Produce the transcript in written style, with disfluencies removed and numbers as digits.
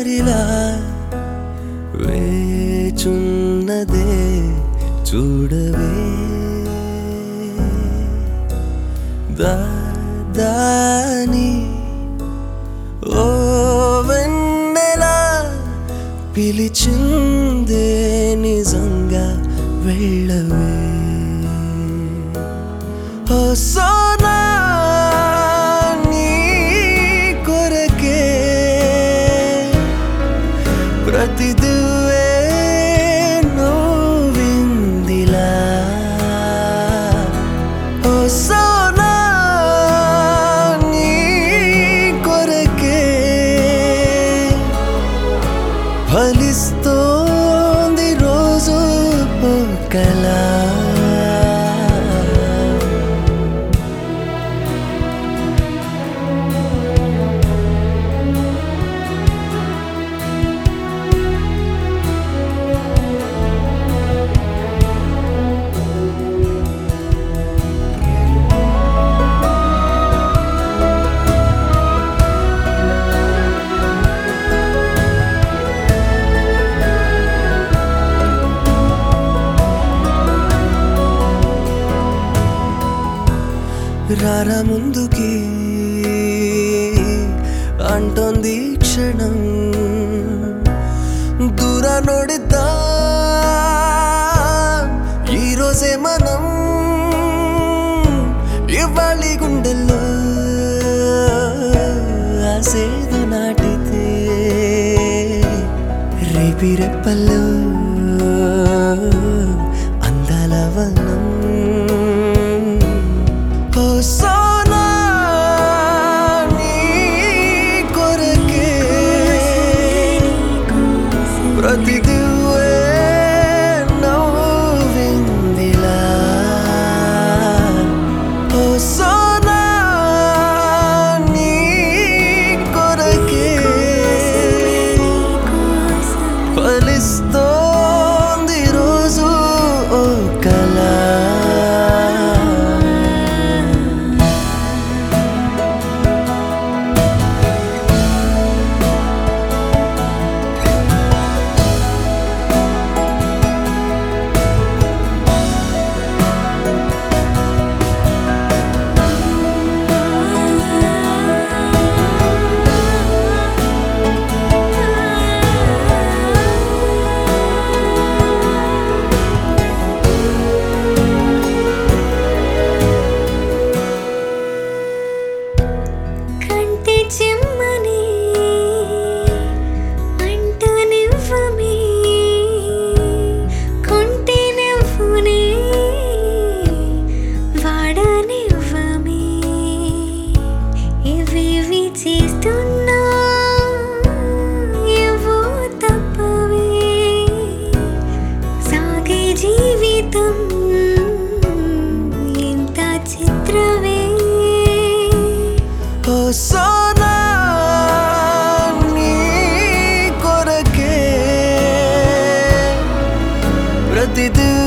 దారిలా వేచున్నదే చూడవే దాని ఓ వెన్నెలా పిలిచిందే నిజంగా వెళ్ళవే ఓ సోనా నీ కొరకే ప్రతి దువే నోవిందిలా ఓ సోనా నీ కొరకే ఫలిస్తోంది రోజు ఓ కళ రారా ముందుకి అంటోంది క్షణం దూర నోడిద్దా ఈరోజే మనం ఇవ్వాలి గుండెల్లో ఆసేదు నాటితే రేపి రెప్పల్లో అందాల వనం ఓ సోనా నీ కొరకే ప్రతి దువే నవ్విందిలా ఓ సోనా నీ కొరకే ఫలిస్తోంది రోజు ఓ కళ ఓ సోనా నీ కొరకే ప్రతి